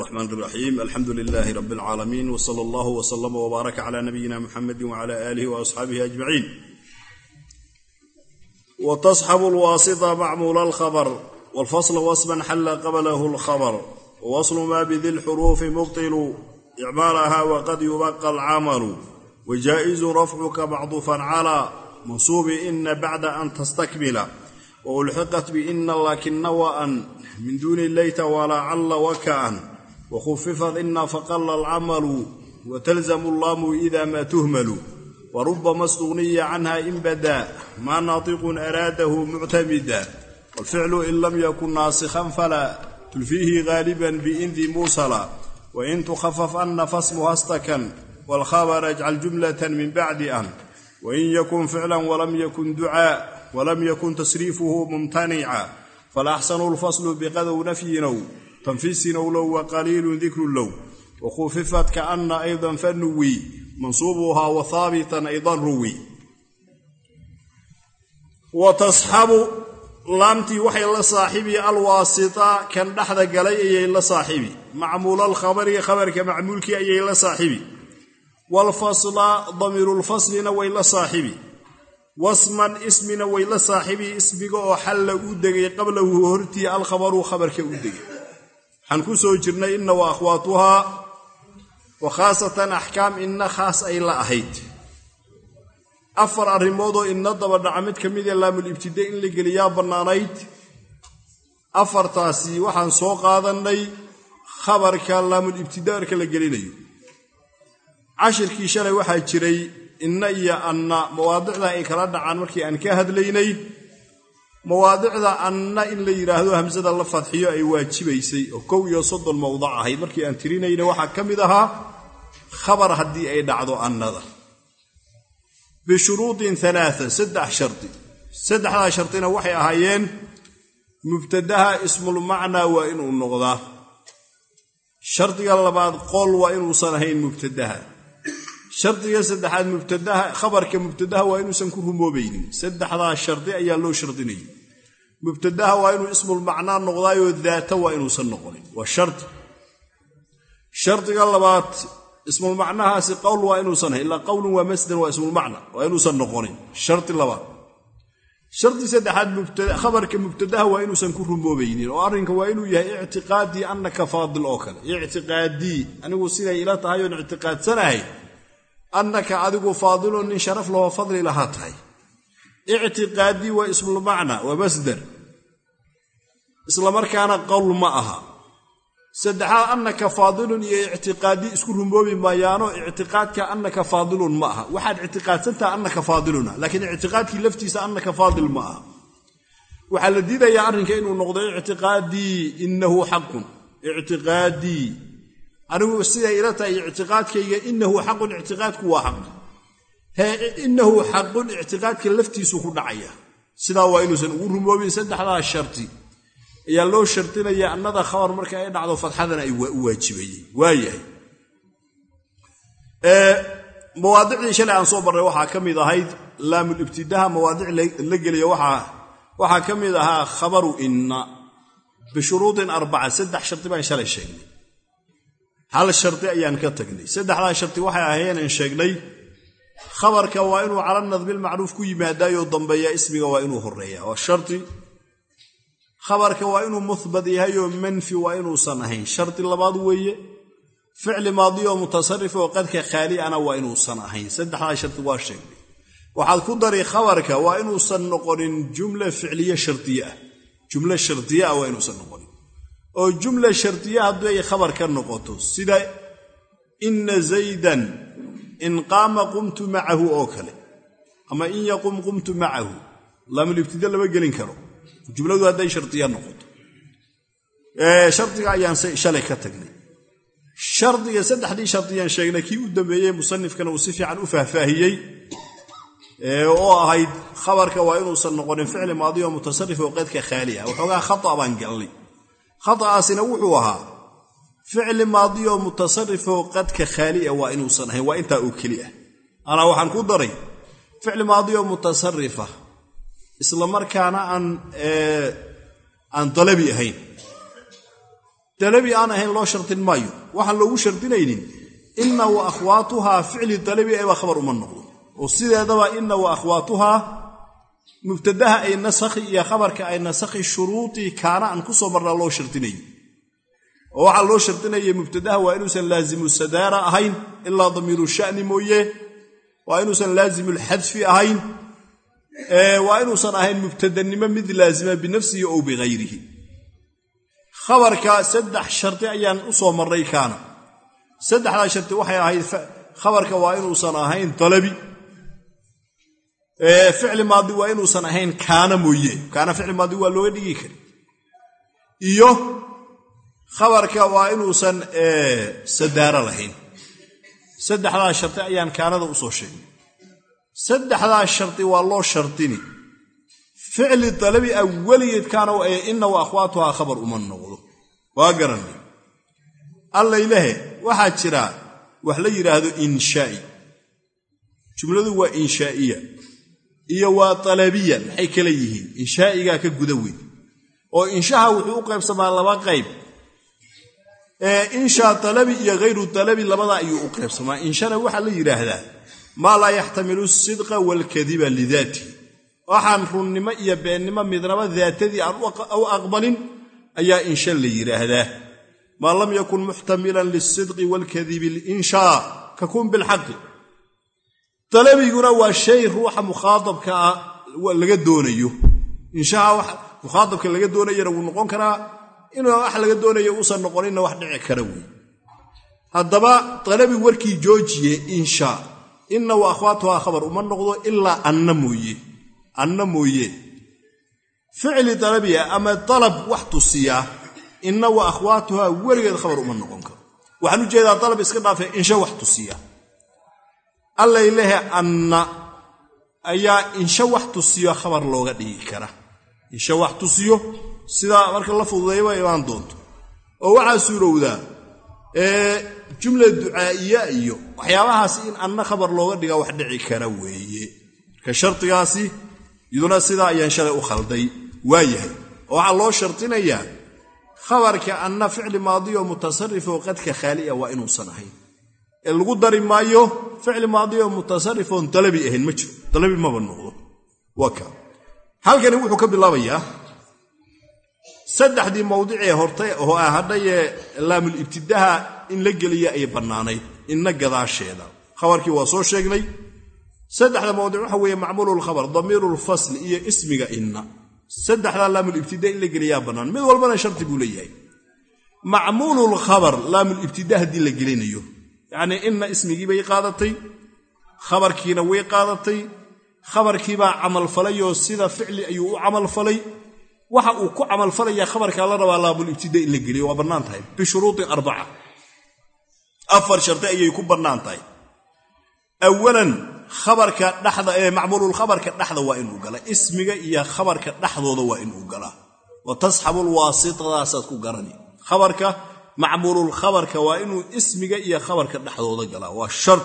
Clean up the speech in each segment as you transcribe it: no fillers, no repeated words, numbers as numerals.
الرحمن الرحيم الحمد لله رب العالمين وصلى الله وسلم وبارك على نبينا محمد وعلى آله وأصحابه أجمعين. وتصحب الواسطة معمول الخبر والفصل وصفا حل قبله الخبر ووصل ما بذي الحروف مبطل إعمالها وقد يبقى العمل وجائز رفعك معطوفا على منصوب إن بعد أن تستكمل وألحقت بإن لكن وأن من دون الليت ولعل وكأن وخففت إن فقل العمل وتلزم اللام إذا ما تهمل وربما استغني عنها إن بدا ما ناطق أراده معتمدا والفعل إن لم يكن ناسخا فلا تلفيه غالبا بإن ذي موصلا وإن تخفف أن فاسمها استكن والخبر اجعل جملة من بعد أن وإن يكن فعلا ولم يكن دعاء ولم يكن تصريفه ممتنعا فالأحسن الفصل بقدو نفي نو تنفيس نو لو وقليل ذكر لو وخففت كأن أيضا فنوي منصوبها وثابتا أيضا روي وتصحب لامتي وحي لصاحبي الواسطة كان دحد قلي لصاحبي معمول الخبر خبرك معمولك أي لصاحبي والفصل ضمير الفصل نوي لصاحبي واسما اسم نوي لصاحبي اسمك وحل أودغي قبله هرتي الخبر خبرك أودغي حنكسو جرنا إن وأخواتها وخاصة أحكام إن خاص أي لا أهيد أفر الرموضو إن نضب دعمت كميديا لام الابتداء اللي قليا برنانيت أفر تاسي وحن سوق هذا الني خبر كان لام الابتداء كلا قليلي 10 كيشالي waxaa jiray inna iyo anna mawaadicda ay kala dhacaan markii aan ka hadlaynay mawaadicda anna in la yiraahdo hamzada la fadhiyo ay waajibaysay oo 30 mawduuc ahayd markii aan tirinayna waxa kamid ahaa khabar hadii ay dhacdo annada bi shuruudin 3 saddex sharti saddexda shartina waxay ahaayeen mubtadaha ismul macna wa inuu noqdaa shartiga labaad qol waa inuu san ahayn mubtadaha shartiga saddexaad mubtadaha khabarka mubtadaha waa inuu san ku rumoobaynin saddexda sharti ayaa loo shardinay mubtadaha waa inuu ismul macna noqdaayo daata waa inuu san noqonin waa shart shartiga labaad ismul macnahaasi qowl waa inuu san illa qowlun wa masdar waa ismul macna waa inuu san noqonin sharti labaad sharti saddexaad mubtada khabarka mubtadaha waa inuu san ku rumoobaynin oo arrinka waa inuu yahay i'tiqaadi annaka faadil oo kale i'tiqaadi anigu sida ila tahay oo i'tiqaadsanahay annaka adigu faadilun in sharaf lahu fadli laha tahay i'tiqaadi wa ismul macna wa masdar isla markaana qowl ma aha saddexaad annaka faadilun iyo i'tiqaadi isku rumoobi maayaano i'tiqaadka annaka faadilun ma aha waxaad i'tiqaadsanta annaka faadiluna laakiin i'tiqaadki laftiisa annaka faadil ma aha waxa la diidayaa arrinka inuu noqdo i'tiqaadi innahu haqqun i'tiqaadi anigu sida ila tahay i'tiqaadkayga innahu haqqun i'tiqaadku waa haqq innahu haqqun i'tiqaadka laftiisu ku dhacaya sida waa inuusan ugu rumoobin saddexda sharti ayaa loo shartinaya annada khabar marka ay dhacdo fatxadana ay waajibayeen waayahay mawaadicii shalay aan soo barray waxa kamid ahayd laamul ibtidaa mawaadic la geliyo waxa kamid ahaa khabaru inna bi shuruudin 4 saddex sharti baan shalay sheegnay hal sharti ayaan ka tagnay saddexda sharti waxay ahaayeen in sheegnay khabarka waa inuu cala nadbil ma'ruf ku yimaadayo dambeeya ismiga waa inuu horeeyaa waa sharti khabarka waa inuu muthbat yahay oo manfi waa inuu san ahayn sharti labaad weeye ficil maadi oo mutasarrif oo qadka khaali ana waa inuu san ahayn saddexda sharti waa sheegnay waxaad ku dari khabarka waa inuu san noqonin jumla ficliya shartiya jumla shartiya waa inuu san noqonin oo jumla shartiya haddii ay khabar ka noqoto sida inna zaydan in qaama qumtu ma'ahu oo kale ama in yaqum qumtu ma'ahu lam ibtida lama gelin karo jumladu haday shartiya noqoto shartiga ayaan shalay ka tagnay shartiga saddexdii shartiyan sheegnay kii u dambeeyay musannifkana uu si fiican u faahfaahiyay oo ahayd khabarka waa inuu san noqonin ficil maadi oo mutasarrif oo qadka khaali ah waxoogaa khata baan galnay khataasina wuxuu ahaa ficil maadi oo mutasarrif oo qadka khaali ah waa inuu san ahayn waa inta uu kaliya ana waxaan ku daray ficil maadi oo mutasarrifa isla markaana aan talabi ahayn طلبي أنا هين لو شرط مايو وحن لو شرطينين إن وأخواتها فعل طلبي أي خبر من نقول والسيد هذا إن وأخواتها مبتداها أي نسخ يا خبرك أي نسخ الشروط كان أنقص مرة لو شرطينين وحن لو شرطينين مبتداها وإنه لازم السدارة هين إلا ضمير الشأن مويه وإنه لازم الحذف هين وإنه هين مبتدا مثل لازم بنفسه أو بغيره خبرك سدح شرط أيان أصو مري كان سدح لا شرط وحي هاي خبرك وإنه هين طلبي فعل ماضي وإنه هين كان مويه كان فعل ماضي ولو دقيق إيوه خبرك وإنه سدار لهين سدح لا شرط أيان كان هذا أصو شيء سدح لا شرط والله شرطني فعل طلبي أولية كانوا إن وأخواتها خبر أمن نقول واقرني الله إلهي واحد شراء وحلي هذا إنشائي جملة هو إنشائية إيوا طلبيا حيك ليه إنشائي كجدوي وإنشاء وحقوق بسمع الله قيب إنشاء طلبي غير طلبي لما يقرب سمع إنشاء وحلي هذا ما لا يحتمل الصدق والكذب لذاته waxaan runnimo iyo beenimo midnaba daatadii aan u aqbalin ayaa insha la yiraahdaa ma lam yakun muhtamilan lis-sidqi wal-kadhib al-insha kakun bil-haqq talabiguna waa shay ruuxa mukhaatabka laga doonayo insha waxa mukhaatabka laga doonayo uu noqon karaa inuu wax laga doonayo uu san noqonin wax dhici kara weey hadaba talabi warkii joojiye insha inna wa akhwatuha khabar uma noqdo illa annamuyi النمويه فعل طلبيه اما طلب وحتصيا ان واخواتها ورغد خبر من نقونك waxaan u jeedaa طلب iska dhaafay insha wahtusiya alla ilaahi anna ayaa insha wahtusiya khabar looga dhigi kara insha wahtusiyo sida marka la fududeeyo ayaan doonto oo waxa suurowda jumla ducaa'iya iyo waxyaabahaas in anna khabar looga dhiga wax dhici kara weeye ka shartigaasi يدنا سيدا ينشغل أخلدي وايه وعلى الله شرطنا خبرك أن فعل ماضي ومتصرف وقد كخالية وإنه صنعين القدر مايو فعل ماضي ومتصرف طلبي إهن مجر طلبي ما بالنغض وكا هل كان يوحك بالله بياه سدح دي موضوعي هورتي هو هدي لام الابتداء إن لقلي أي بناني إن نقضى الشيء خبرك وصول شيء سدح الموضوع هو معمول الخبر ضمير الفصل إيه اسمك إن سدح لام الابتداء اللي قليا بنان من والبنا شرط بوليه معمول الخبر لام الابتداء دي اللي قلينيو يعني إن اسمك بي قادتي خبر كينا وي قادتي خبر كيبا عمل فلي سيدا فعل أيو عمل فلي waxa uu ku amal falaya khabarka la rabaa laabul ibtidaa in la geliyo waa banaan tahay bi shuruuti 4 afar sharti ayay ku banaan tahay awalan khabarka dhaxda ee macmuulul khabarka dhaxda waa inuu gala ismiga iyo khabarka dhaxdooda waa inuu gala wa tashabul wasitadaas ku garani khabarka macmuulul khabarka waa inuu ismiga iyo khabarka dhaxdooda gala waa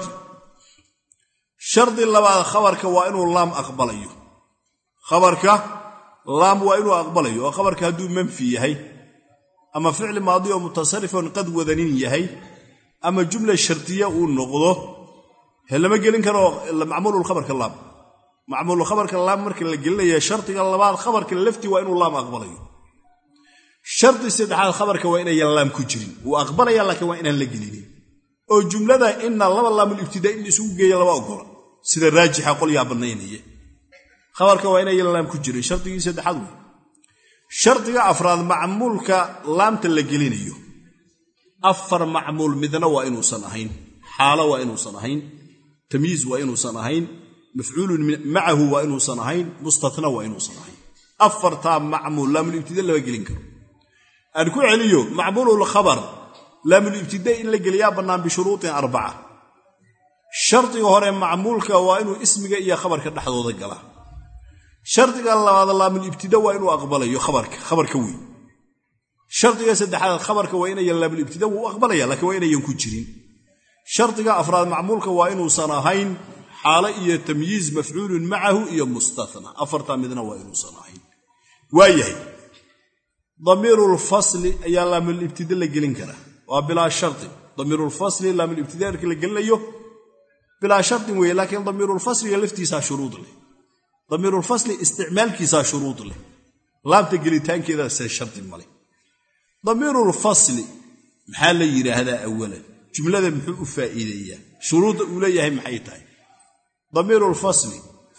sharti labaad khabarka waa inuu laam aqbalayo khabarka لام وإنه أقبله وخبر كهدو منفي يهي أما فعل ماضي ومتصرف قد وذنين يهي أما جملة شرطية ونقضه هل ما قلن كانوا معمول الخبر كلام معمول الخبر كلام مركن اللي قل لي شرطي الله بعد خبر كلفتي وإنه لام أقبله شرط استدعاء الخبر كوين يلام كجري وأقبله يلا كوين اللي قلني أو جملة ده إن الله من الابتداء اللي سوق يلا وأقبله سيد الراجح يقول يا بنيني خبرك وين يلام كجري شرطي سدحد شرطي افراد معمولك لامت اللي قلينيو افر معمول مدنا وانو صناهين حاله وانو صناهين تمييز وانو صناهين مفعول معه وانو صناهين مستثنى وانو صناهين افر تام معمول لام الابتداء اللي قلين كرو ان كو عليو معمول الخبر لام الابتداء اللي قليا بنان بشروط 4 شرطي هore معمولك وانو اسمك يا خبرك دحدودا غلا شرطك الله من الابتداء وإنه أقبله خبرك وي شرطك سدحال خبرك وإنه يلا بالابتداء وأقبله لك وإنه ينكجرين شرطك أفراد معمولك وإنه صناهين حالة تمييز مفعول معه إيا مستثنى أفرطا مدنا وإنه صناهين وايهي ضمير الفصل أي لام الابتداء لجلين كره وبلا شرط ضمير الفصل لام الابتداء لجلين بلا شرط ولكن ضمير الفصل يلفتي سا شروط له ضمير الفصل استعمال كيسا شروط له لام تجليتان كذا شرط مالي ضمير الفصل محل يرى هذا أولا جملة محو فائدية شروط أولية محي تاي ضمير الفصل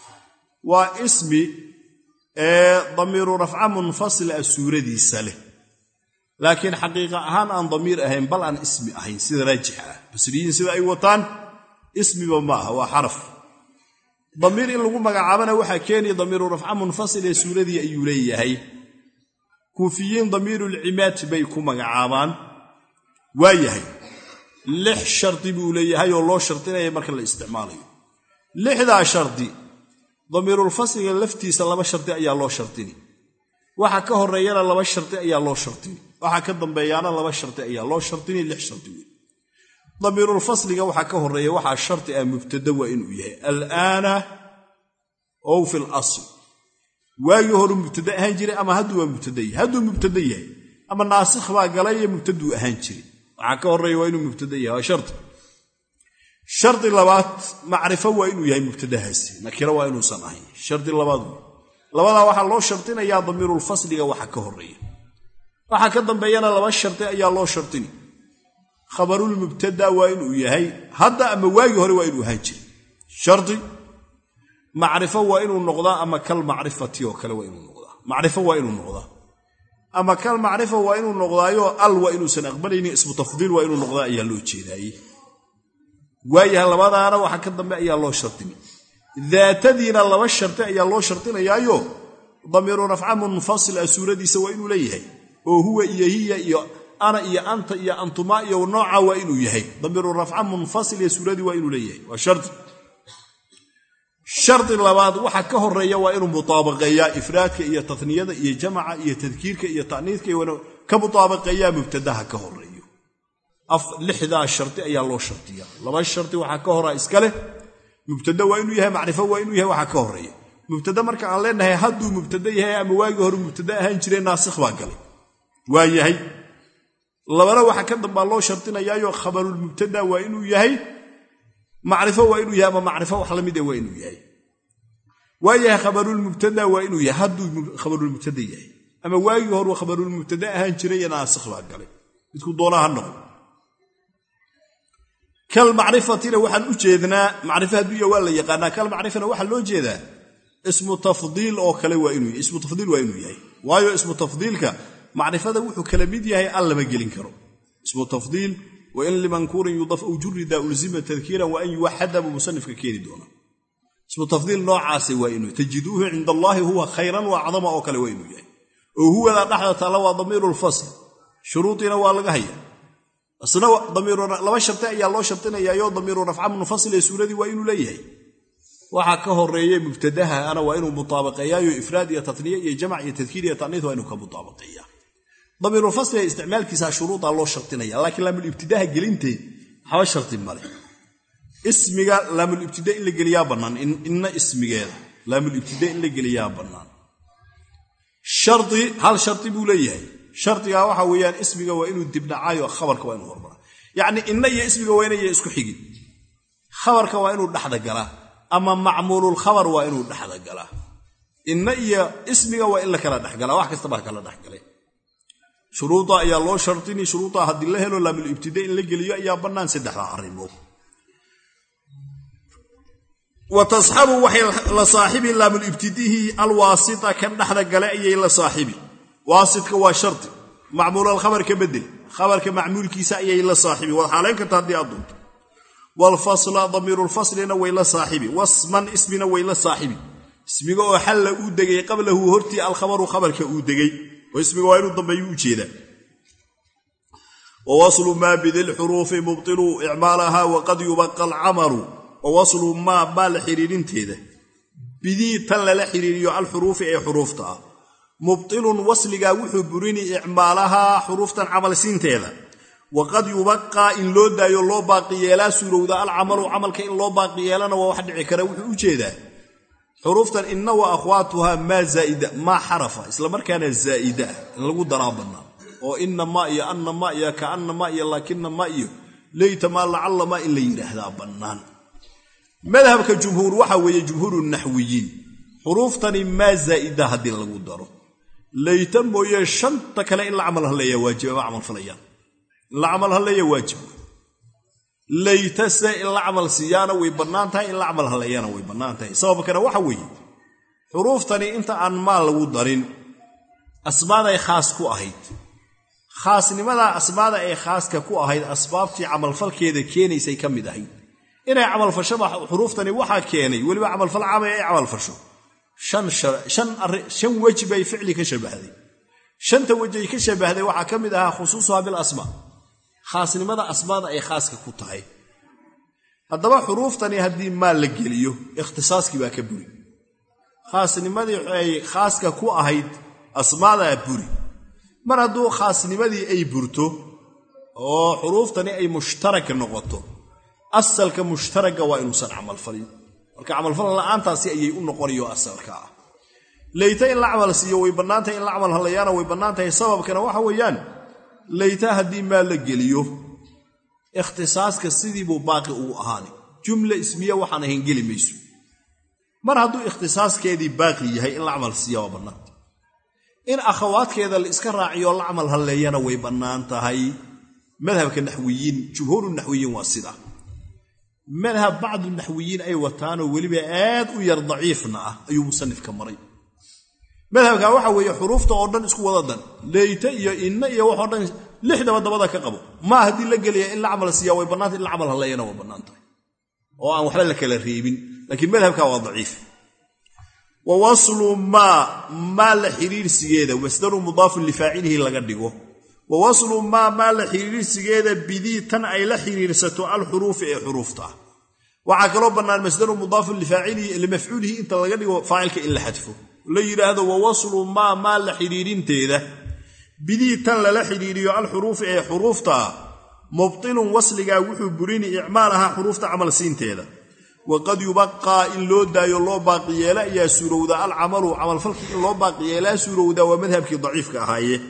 واسم ضمير رفع منفصل السورة دي ساله لكن حقيقة هان عن ضمير أهين بل عن اسم أهين سيد راجحة بسرين سيد أي وطان اسم وما هو حرف ضمير إن لغو مقعابنا وحا كاني ضمير رفع منفصل السورة دي أيوليه هي كوفيين ضمير العمات بيكو مقعابان وايهي لح شرطي بوليه هي والله شرطينا يمرك الاستعمالي لح ذا شرطي ضمير الفصل لفتي سلام شرطي أي الله شرطيني waxa ka horeeyana laba sharti ayaa loo shartiyay waxa ka dambeeyana laba sharti ayaa loo shartiyay lix sharti damirul fasliga waxa ka horeeya waxa sharti ah mubtada waa inuu yahay al'ana oo fil asl waagi hore mubtada ahaan jiray ama haduu mubtada yahay ama naasikh baa galay mubtada ahaan jiray waxa ka horeeya waa inuu mubtada yahay sharti labaad macrifo waa inuu yahay mubtadahaasi nakira waa inuu san ahayn sharti labaad labada waxa loo shartinayaa damirul fasliga waxa ka horeeya waxa ka dambeeyana laba sharti ayaa loo shartini khabarul mubtada waa inuu yahay hadda ama waagi hore waa inuu ahaan jiray sharti macrifo waa inuu noqdaa ama kal macrifati oo kale waa inuu noqdaa macrifo waa inuu noqdaa ama kal macrifo waa inuu noqdaayo al waa inuu san aqbalayni ismu tafdiil waa inuu noqdaa ayaa loo jeedaayay waayaha labadaana waxa ka dambe ayaa loo shartini ذاتدينا لبا شرط ayaa loo shartinayaayo damiru raf'a munfasil asuuradiisa waa inuu leeyahay oo huwa iyo hiya iyo ana iyo anta iyo antuma iyo nooca waa inuu yahay damiru raf'a munfasil asuuradi waa inuu leeyahay waa shart labaad waxa ka horeeya waa inuu mutaabaqeeya ifraadka iyo tathniyada iyo jamca iyo tadkiirka iyo ta'niidka iyo ka mutaabaqeeya mubtadaha ka horeeyo lixda sharti ayaa loo shartiya laba sharti waxa ka horaa iska leh mubtada waa inuu yahay macrifo waa inuu yahay waxa ka horeeya mubtada marka aan leenahay haduu mubtada yahay ama waagi hore mubtada ahaan jiray naasikh baa galay waa yahay labada waxa ka dambaa loo shartinayaayo khabarul mubtada waa inuu yahay macrifo waa inuu yahay ama macrifo wax la mid ah waa inuu yahay waa yahay khabarul mubtada waa inuu yahay haduu khabarul mubtada yahay ama waagi hore khabarul mubtada ahaan jiray naasikh baa galay midku doonaha noqdo kal macrifatina waxaan u jeednaa macrifadu iyo waa la yaqaanaa kal macrifana waxa loo jeedaa ismu tafdiil oo kale waa inuu yahay ismu tafdiil waa inuu yahay waayo ismu tafdiilka macrifada wuxuu kala mid yahay alla ma gelin karo ismu tafdiil wa in limankurin yudaf aw jurida ulzima tadhkiran wa an yuwahhada musannifka keeni doona ismu tafdiil noocaasi waa inuu tajiduhu inda allahi huwa khayran wa a'zama oo kale waa inuu yahay oo huwa la dhaxda tala waa damirul fasl shuruutina waa laga hayaa asna damiru laba sharti ayaa loo shartinayaa damiru raf'a munfasil ee suuradi waa inuu leeyahay waxa ka horeeyay mubtadaha ana waa inuu mutaabaqeeyo ifraad iyo tathniya iyo jamc iyo tadkiir iyo ta'niid waa inuu ka mutaabaqeeyo damiru fasl ee isticmaalkiisa shuruuda loo shartinayaa laakiin lamul ibtidaa gelintee haba sharti male ismiga lamul ibtidaa in la geliyaa banaan inna ismigeeda lamul ibtidaa in la geliyaa banaan sharti hal sharti buu leeyahay shartiga waxa weeyaan ismiga waa inuu dib dhacayo khabarka waa inuu hormaro yaani inna iyo ismiga waa inay isku xigin khabarka waa inuu dhaxda galaa ama macmuulul khabar waa inuu dhaxda galaa inna iyo ismiga waa in la kala dhaxgalaa wax kasta baa kala dhaxgalay shuruuda ayaa loo shartini shuruuda hadii la helo lamul ibtidaa in la geliyo ayaa banaan saddexda arrimood وتصحب وحي لصاحب لام الابتداء الواسطه كان دخل غلا اي لصاحبي واسطك وا شرط معمول الخبر كبدل خبر كمعمول كيسا اي لصاحبي وحالين كتادي ادونت والفصل ضمير الفصل وي لصاحبي واسما اسمنا وي لصاحبي اسمه او حل او دغي قبله هرتي الخبر خبرك او دغي واسمه وينو دنبي او جيدا ووصل ما بذل الحروف مبطل اعمالها وقد يبقى العمر ووصل ما بال حريرنتيده بدي تل لا حريريو الحروف اي حروفتا مبطل وصلغا وحو بريني اعمالها حروفتا عمل سينتيده وقد يبقى ان لو دايو لو باقي يلا سورودا العمل عملك ان لو باقي يلana waa wax dhici kara wuxuu u jeedaa حروفا إن وأخواتها ما زائدة ما حرفة إسلا مركانا زائدة لغو درابنا وإن ما إيا أن ما إيا كأن ما إيا لكن ما إيا ليت ما لعل ما إلا يرهدا بنان مذهبك الجمهور وحوي جمهور النحويين حروفا ما زائدة هذه لغو درو ليت مويا شنطك لإلا عملها ليا واجب وعمل فليان إلا عملها ليا واجب ليت إلا عمل سيانة ويبنانتها إلا عملها ليانا ويبنانتها سبب كنا وحوي حروفا انت عن ما لغو درين أسباب خاص كو أهيد خاص لماذا أسباب خاص كو أهيد أسباب في عمل فالكيدة كيني سيكمد أهيد إنا عمل فشبه حروفا وحا كيني ولي عمل فالعام عمل فشو شن وجبي فعلي كشبه هذه شن توجهي كشبه هذه وحا كمدها خصوصها بالأسماء خاص لماذا أسباب خاص كو تهي هذا حروفا هذه ما لقليو اختصاص كبا كبري خاص لماذا خاص كو أهيد أسماء بوري mar hadduu khaasnimadii ay burto oo xuruuftani ay mushtarak noqoto asalka mushtaraga waa inuusan camal falin marka camal fal la'aantaasi ayay u noqonayo asalka ah layta in la camal siiyo way banaantay in la camal halayaana way banaantay sababkana waxa weeyaan layta hadii ma la geliyo ikhtisaaska sidii buu baaqi u ahaani jumla ismiya waxaan ahayn geli mayso mar hadduu ikhtisaaskeedii baaqi yahay in la camal siiyo waa banaantay إن أخوات كذا الإسكار راعي الله عمل هالليانا ويبنانتها هاي مذهب النحويين جمهور النحويين والصدع مذهب بعض النحويين أي وتانو ولي بآد وير ضعيفنا أي مصنف كمري مذهب كواحد ويا حروف تقردن اسكو وضدن ليت يا إن يا وحدن لحد ما ضبطك قبو ما هدي لقلي إلا عمل سيا ويبنانت إلا عمل هالليانا ويبنانتها أو وحلا لك الريبين لكن مذهب كواحد ضعيف ووصل ما لحرير سيده ومصدر مضاف لفاعله لغا دغو ووصل ما لحرير سيده بدي تن اي لحريرسته الحروف اي حروفته waxa kala banaan masdar mudaf lifa'ilihi limaf'ulihi inta laga dhigo faa'ilka in la xadfo la yiraahdo wawaslu ma la xiriirinteeda bidii tan la xiriiriyo al-huruf ay hurufta mubtilun wasliga wuxuu burini i'maalaha hurufta amal siinteeda وقد يبقى إن لو دايو لو باقي لا يا سورودا العمل عمل فلك إن لو باقي لا سورودا ومذهبك ضعيف كهايه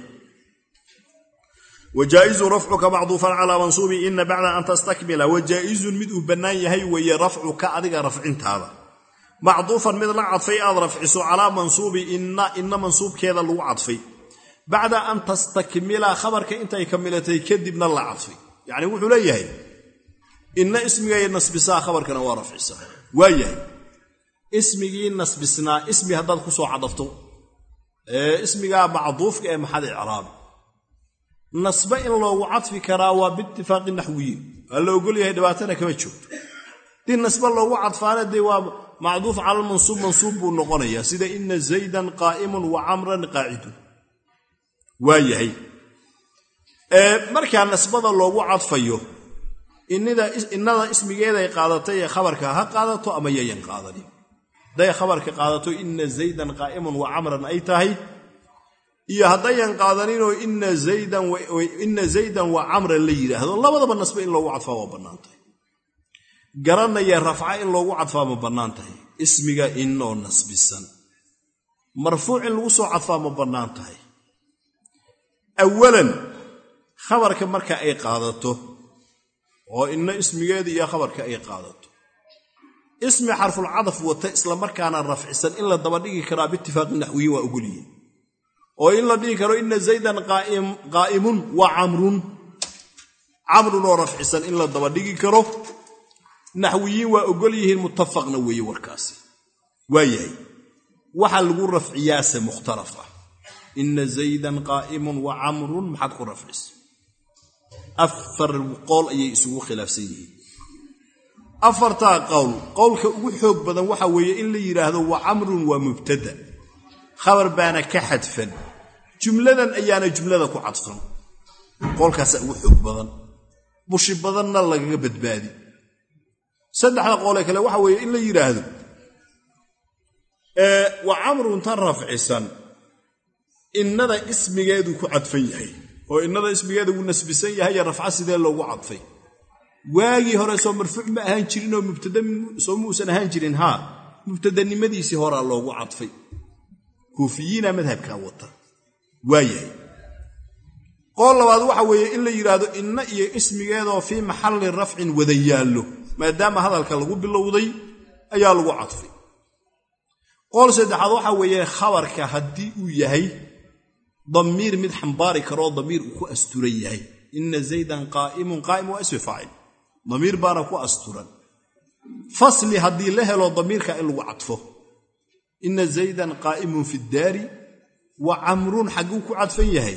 وجائز رفعك معطوفا على منصوب إن بعد أن تستكمل وجائز مد بنايه هي وهي رفعك أدق رفع انت هذا معطوفا مثل عطفي رفع على منصوب إن منصوب كذا لو عطفي بعد أن تستكمل خبرك أنت يكملتي كذبنا الله عطفي يعني وحو ليه إن اسمي نسبسا خبركنا ورفعسا وياه اسمي نسبسنا اسمي هذا خصو عضفته اسمي معطوف كمحل اعراب نصب ان لو عطف كراوا باتفاق النحويين لو يقول لي دباتنا كما جوج دي نصب لو عطفانه دي معطوف على المنصوب منصوب ونقنيا سيده ان زيدا قائم وعمرا قاعد وياه marka nasbada loogu cadfayo inada ismigeeda ay qaadatay khabarka ha qaadato ama yayan qaadani day khabarka qaadato inna zaydan qa'imun wa amran ay tahay iyo hadayan qaadanin oo inna zaydan wa amran la yiraahdo labadaba nasba in loogu cadfaa waa banaantay garanaya rafca in loogu cadfaa ma banaantay ismiga inoo nasbisan marfuuc in lagu soo cadfaa ma banaantay awalan khabarka marka ay qaadato oo inna ismigeeda iyo khabarka ay qaadato ismi xarfu al-'adf wata isla markaana rafcisan in la daba dhigi kara bittifaaq nahwi wa uguliyin oo in la dhigi karo inna zaydan qa'imun wa amrun oo rafcisan in la daba dhigi karo nahwiyin wa uguliyin muttafaqna weey warkaasi waayahay waxa lagu rafciyaasa mukhtalafa inna zaydan qa'imun wa amrun maxad ku rafcis afar qowl ay isugu khilaafsan yihiin afarta qowlka ugu xoog badan waxa weeye in la yiraahdo wa amrun wa mubtada khabar baana ka xadfan jumladan ayaana jumlada ku cadfan qowlkaas ugu xoog badan bushi badanna laga badbaadi saddexda qowl kale waxa weeye in la yiraahdo wa amrun tarafcisan innada ismigeedu ku cadfan yahay oo innada ismigeedu uu nasbisan yahay rafca sidee loogu cadfay waagi hore soo marfuuc ma ahaan jirin oo mubtada soo muusan ahaan jirin ha mubtadanimadiisii horaa loogu cadfay kuufiyiina madhabkaa wata waayahay qool labaad waxa weeye in la yidhaahdo inna iyo ismigeedoo fii maxalli rafcin wada yaallo maadaama hadalka lagu bilowday ayaa lagu cadfay qool saddexaad waxa weeye khabarka haddii uu yahay damiir mid xambaari karoo damiir uu ku asturan yahay inna zaydan qaa'imun qaa'im waa ismi faacil damiir baana ku asturan fasli haddii la helo damiirka in lagu cadfo inna zaydan qaa'imun fi daari wa camrun xagguu ku cadfan yahay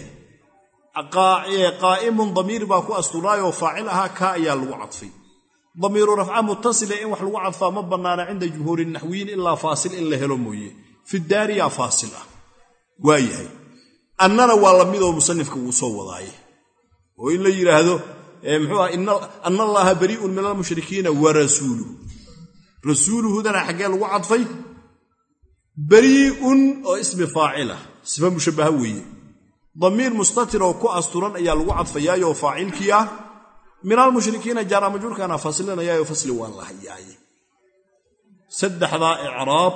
qaa'imun damiir baa ku asturaayoo faacil ahaa kaa ayaa lagu cadfay damiiru rafca mutasile in wax lagu cadfaa ma bannaana cinda jumhuuri naxwiyiin ilaa faasil in la helo mooye fi daari yaa faasil ah waayahay annana waa la midoo musanifka wuu soo wadaaye oo in la yidhaahdo muxuu aha anna allaaha barii'un min almushrikiina wa rasuuluhu rasuuluhudana xaggee lagu cadfay barii'un oo ismi faacil ah sifa mushabbaha weeye damiir mustatir oo ku asturan ayaa lagu cadfayaayoo faacilkii ah min almushrikiina jaara majruurkaana faslinayaayo fasli waan la hayaaye saddexdaa icraab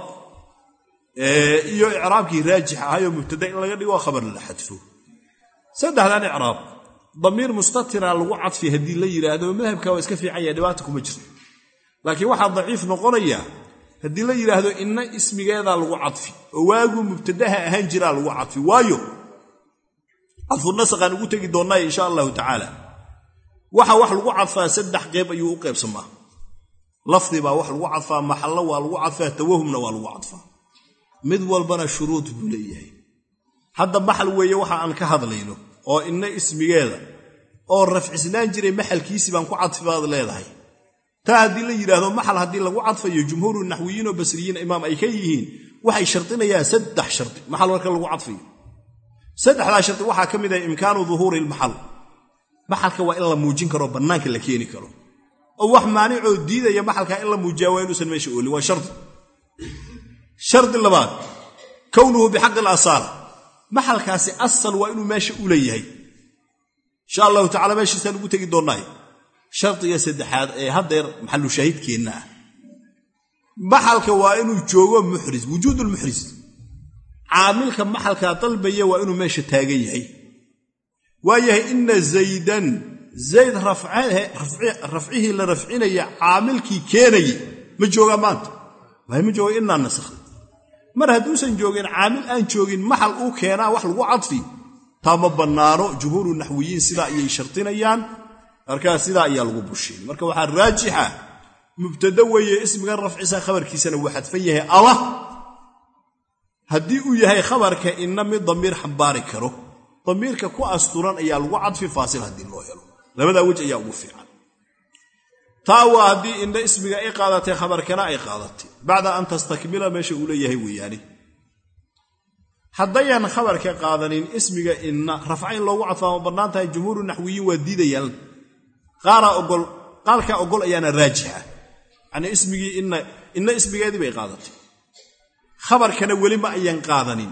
iyo icraabkii raajix ahayoo mubtada in laga dhigo khabar la xadfo saddexdan icraab damiir mustatira lagu cadfi haddii la yidhaahdo madhabka waa iska fiican yahay dhibaata kuma jirto laakiin waxaa daciif noqonaya haddii la yidhaahdo inna ismigeedaa lagu cadfi oo waaguu mubtadaha ahaan jiraa lagu cadfi waayo cadfunasaqaan ugu tegi doonnaaye insha allahu tacaala waxa wax lagu cadfaa saddex qeyb ayuu u qaybsamaa lafdi baa wax lagu cadfaa maxallo waa lagu cadfaa tawahumna waa lagu cadfaa mid walbana shuruud buu leeyahay hadda maxal weeye waxa aan ka hadlayno oo inna ismigeeda oo rafcisnaan jiray maxalkiisii baan ku cadfi baad leedahay taa haddii la yidhaahdo maxal haddii lagu cadfayo jumhuuru naxwiyiin oo basriyiin imaam ay ka yihiin waxay shardinayaan saddex shardi maxal marka lagu cadfayo saddexdaa shardi waxaa ka mid ah imkaanu duhuuri ilmaxal maxalka waa in la muujin karo bannaanka la keeni karo oo wax maanicoo diidaya maxalka in la muujiyaa waa inuusan meesha oolin waa shardi labaad kownuhu bixaqi alasaala maxalkaasi asal waa inuu meesha u leeyahay insha allahu tacala meeshiisaan ugu tegi doonnaaye shardiga saddexaad ee haddeer maxalu shaahidkeenna ah maxalka waa inuu joogo muxris wujuudulmuxris caamilka maxalkaa dalbaya waa inuu meesha taagan yahay waayahay inna zaydan zayd rafcihii la rafcinaya caamilkii keenaye ma joogaa maanta waay ma jooga inaa nasakhday mar hadduusan joogin caamil aan joogin maxal uu keenaa wax lagu cadfi taa ma bannaano jumhuuru naxwiyiin sidaa ayay shardinayaan markaa sidaa ayaa lagu bushin marka waxaa raajixa mubtada weeye ismigan rafcisa khabarkiisana wuu xadfan yahay ama haddii uu yahay khabarka inna mid damiir xambaari karo damiirka ku asturan ayaa lagu cadfi faasil haddii loo helo labadaa wej ayaa ugu fiican taa waa haddii inna ismiga ay qaadatay khabarkana ay qaadatay bacda an tastakmila meesha uu leeyahay weeyaani haddayan khabarka qaadanin ismiga inna rafca in loogu cadfaa ma bannaan tahay jumhuuru naxwiyiin waa diidayaan qaalkaa ogol ayaana raajixa yacnii ismigii inna ismigeedii bay qaadatay khabarkana weli ma ayan qaadanin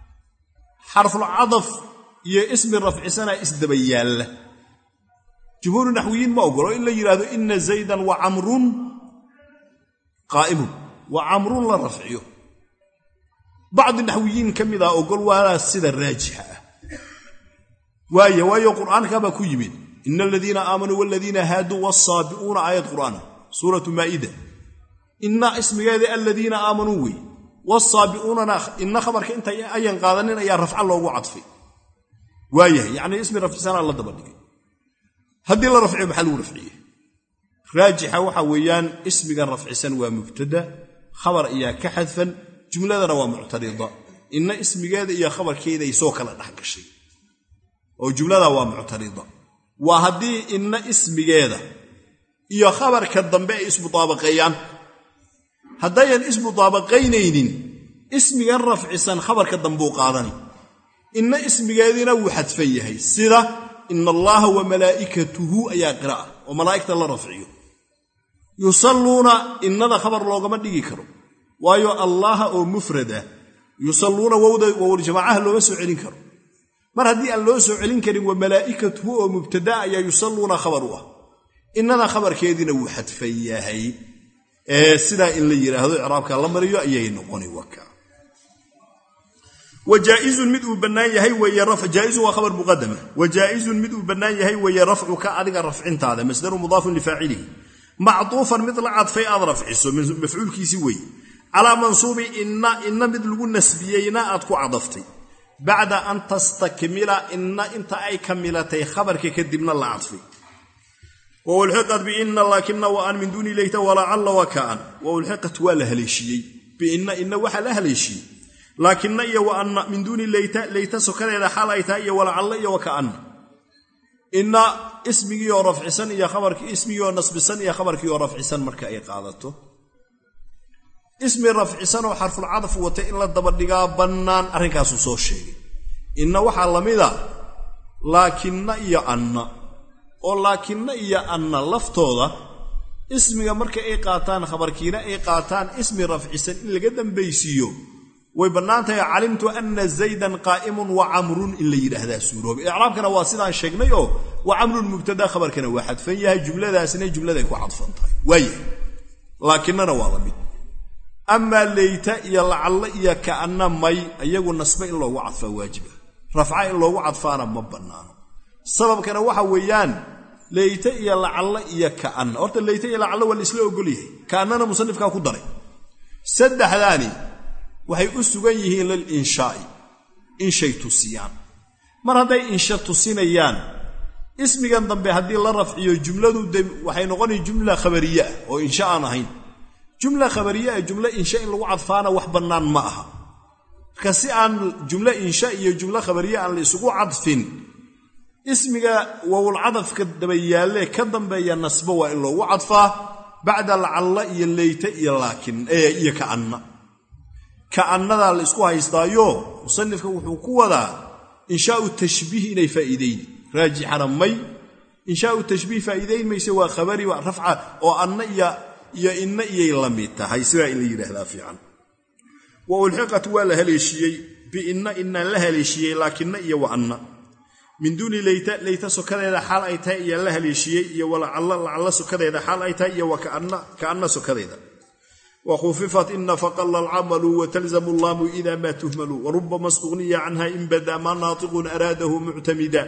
xarfulcadaf iyo ismi rafcisana isdaba yaalla jumhuuru naxwiyiin ma ogolo in la yidhaahdo inna zaydan wa camrun qaa'imun wa camrun la rafciyo bacdi naxwiyiin ka mida ogol waana sida raajixa ah waayo qur'aankaabaa ku yimid ina aladiina aamanuu waladiina haaduu waasaabi'uuna aayad qur'aana suuratu maa'ida inna ismigeeda aladiina aamanuu wey waasaabi'uunana inna khabarka inta ayan qaadanin ayaa rafca loogu cadfay waayahay yacnii ismi rafcisanaa la daba dhigay haddii la rafciyo maxaa lagu rafciye raajixa waxaa weeyaan ismigan rafcisan waa mubtada khabar ayaa ka xadfan jumladana waa muctarida inna ismigeeda iyo khabarkeeday soo kala dhex gashay oo jumlada waa muctarida waa haddii inna ismigeeda iyo khabarka dambe ay ismudaabaqeeyaan haddayan ismudaabaqaynaynin ismigan rafcisan khabarka dambuu qaadani inna ismigeediina wuu xadfan yahay sida ina allaaha wa malaa'ikatuhu ayaa qira'a oo malaa'igta la rafciyo yusalluuna innada khabar loogama dhigi karo waayo allaaha oo mufrada yusalluuna wowljamaacaha looma soo celin karo mar haddii aan loo soo celin karin wa malaa'ikatuhu oo mubtada ayaa yusalluuna khabar u ah innada khabarkeediina wuu xadfan yahay sidaa in la yiraahdo i'raabka la mariyo ayay noqoni waka وجائز مد بنان يحي وهي رفع جائز وخبر مقدمه وجائز مد بنان يحي وهي رفعك ادغ رفع انت هذا مصدر مضاف لفاعله معطوفا مثل عطف اضرف اسم مفعول كيسي وي على منصوب ان مد لو نسبيينا اد كو عطفتي بعد ان تستكمل ان انت اي كملتي خبرك كدبنا لا عطفي والحقت بان لكن وان من دون ليت ولا عل وكان والحقت ولا هليشي بان وحا لا هليشي لكن وان من دون ليت سكريده حاليتا ولا عل وكان ان اسمي يرفع سن يا خبرك اسمي ونصب سن يا خبرك يرفع سن marka ay qaadato اسمي رفع سن وحرف العطف وتا in la daba dhiga banaan arinkaas uu soo sheegay inna waxa lamida laakinna iyo anna oo laakinna iyo anna laftooda ismiga marka ay qaataan khabarkiina ay qaataan ismi rafcisan in laga dambaysiyo way banaantay calimtu anna zaydan qa'imun wa amrun illa yiraahdaa suuroob i'raabkana waa sidaan sheegnay oo wa amrun mubtada khabarkana waa xadfan yahay jumladaasina jumladay ku xadfan tahay way laakinna waa lamid amma layta iyo la'alla iyo kaanna may ayagu nasba in loogu cadfa waajiba rafca in loogu cadfaana ma banaano sababkana waxa weeyaan layta iyo la'alla iyo kaanna horta layta iyo la'alla wal isla ogoliyay kaanna musannifka ku daray saddexdaani waxay u sugan yihiin lil inshaa'i in shay tusiyaan mar haday insha tusinayaan ismigan dambe hadii la rafciyo jumladu waxay noqonay jumla khabariya oo insha aan ahayn jumla khabariya jumla insha in lagu cadfaana wax banaan ma aha kasi aan jumla insha iyo jumla khabariya aan la isugu cadfin ismiga wawul cadafka dabayaale ka dambeeya nasbo waa in loogu cadfaa bacda la'alla iyo layta iyo laakin iyo kaanna كأننا الاسكو هيستايو مصنفك وحو كودا انشاء التشبيه اني فائدين راجح رمي انشاء التشبيه فائدين ما يسوى خبري ورفعه او ان يا ان يلميتا هي سوا اللي يرهدا فيعن والحقت ولا هليشي بان لها هليشي لكن يا وان من دون ليت سكريده حال اي تاي يا لها هليشي يا ولا الله سكريده حال اي تاي وكأن سكريده وخففت إن فقل العمل وتلزم الله إذا ما تهمل وربما استغني عنها إن بدا ما ناطق أراده معتمدا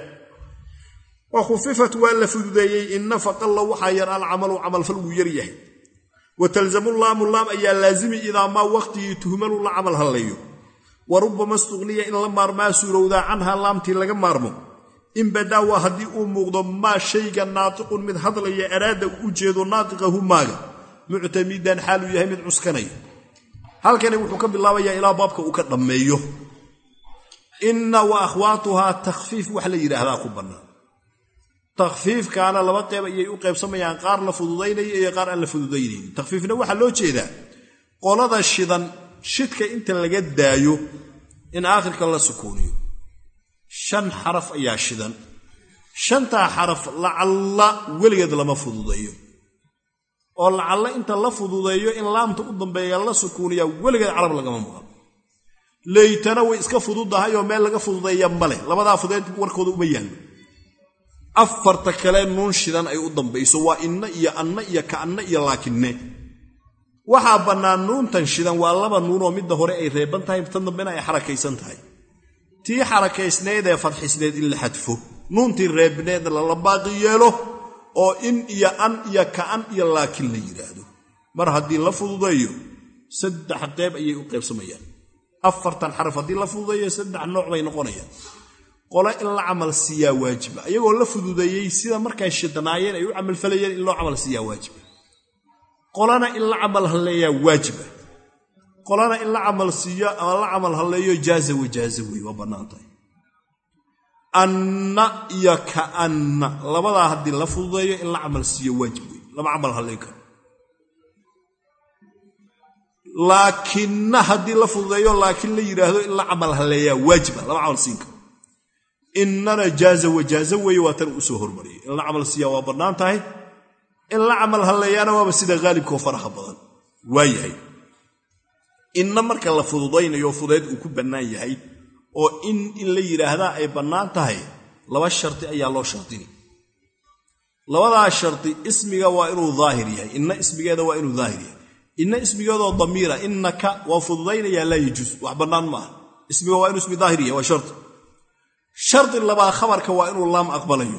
وخففت ولا فدودي إن فقل وحير العمل عمل فالويريه وتلزم الله أي لازم إذا ما وقته تهمل العمل هليه وربما استغني إن لما ما سرودا عنها لامتي لغا مارمو إن بدا وهدي أمغض ما شيء ناطق من هذا أراده أجيد ناطقه ماغا معتمدا حاله يهم عسكني هل كان وحو كبلاويا الى بابك او كدميو ان واخواتها تخفيف وحلا يراهدا كبنا تخفيف كان لبا قيب اي او قيبسميان قار لا فودودينay iyo qaar aan la fududeynin takhfiifna waxa loo jeedaa qolada shidan shidka inta laga daayo in aakhirka la sukuuniyo shan xaraf ayaa shidan shanta xaraf la'alla waligeed lama fududeeyo oo la'alla inta la fududeeyo in laamta u dambeeya la sukuuniya waligeed carab laga maqal leeytana way iska fududahay oo meel laga fududeeyo male labada fudeed warkooda uma yaalo afarta kale nuun shidan ay u dambeeyso waa inna iyo anna iyo kaanna iyo laakinne waxa banaan nuuntan shidan waa laba nuun oo mid hore ay reeban tahay tan dambena ay xarakaysan tahay tii xarakaysneed ee fadxisneed in la xadfo nuuntii reebneed la baaqi yeelo oo in iyo an iyo kaan iyo laakin la yiraahdo mar hadii la fududeeyo saddex qayb ayay u qaybsamayaan afartan xaraf hadii la fududeeyo saddex nooc bay noqonayaan qola in la amal siya waajiba ayagoo la fududeeyay sida markay shidanaayeen ay u amal falayeen in loo amal siya waajiba qolana in la amal haleeya waajiba qolana in la amal siya ama la amal haleeyo jaaza waa banaantay anna ya kaanna labada hadii la fududeeyo in la amal siyo waajib lama amal haleeka laakiin hadii la fududeeyo laakiin la yiraahdo in la amal haleeya waajib lama amal siinka inna jaaza way waa tan u soo hormariyay in la amal siyo waa banaantahay in la amal haleeyana waa sida qaalibka faraha badan waayahay inna marka la fududeynayo fudeed uu ku banaan yahay oo in la yiraahdo ay banaan tahay laba sharti ayaa loo shartini labada sharti ismiga waa inuu zaahir yahay inna ismigeeda waa inuu zaahir yahay inna ismigeedoo damiira innaka waa fududaynayaa laa yajuz wax bannaan maaha ismiga waa inuu ismi daahiriya waa shardi labaa khabarka waa inuu laam aqbalayo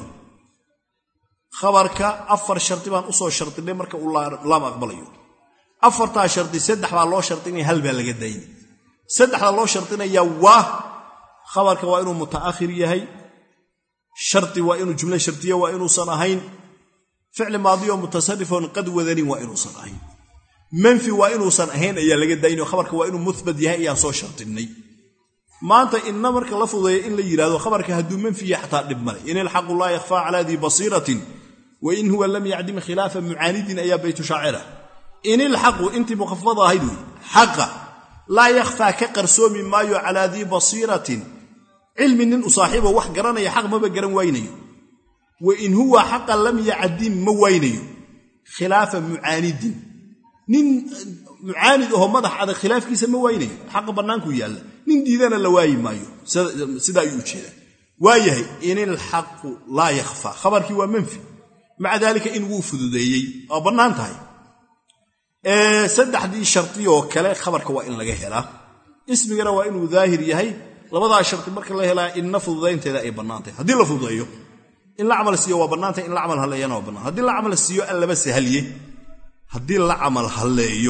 khabarka 4 shardi baan u soo shardinay marka uu laam aqbalayo 4taa shardi 3 baa loo shardinay hal baa laga daynay 3 loo shardinaya waa khabarka waa inuu mutaakhir yahay shardi waa inuu jumla shardiya waa inuu san ahayn ficil maadi oo mutasarrifun qad wadani waa inuu san ahayn manfi waa inuu san ahayn ayaa laga daynay khabarka waa inuu muthbat yahay ayaan soo shardinay maanta inna marka la fudeeyo in la yiraahdo khabarka haduu manfi xataa dhib male in al-haqq la yakhfa ala dhi basiratin wa in huwa lam ya'dim khilafa mu'anidin ayaa baytu sha'ira in al-haqq inti mukhaffada haydu haqa la yakhfa ka qarsoomi maayo ala dhi basiratin ilmi nin usaahibo wax garanaya xaq ma ba garan waynayo wa in huwa haqa lam ya'dim ma waynayo khilafa mu'anidin nin mu'anid oo madax ada khilaafkiisa ma waynayo xaq banaanku yaala nin diidana la waayi maayo sida ay u jeedaan waayahay in al-haqq la yakhfa khabarki waa manfi maca dalika in uu fududeeyay oo banaan tahay saddexdii sharti oo kale khabarka waa in laga helaa ismigana waa inuu daahir yahay labada sharti marka la helaa in fududeynteeda ay banaan tahay hadii la fududeeyo in la amal siiyo waa banaan tahay in la amal haleeyana waa banaan hadii la amal siiyo an laba sahaliye hadii la amal haleeyo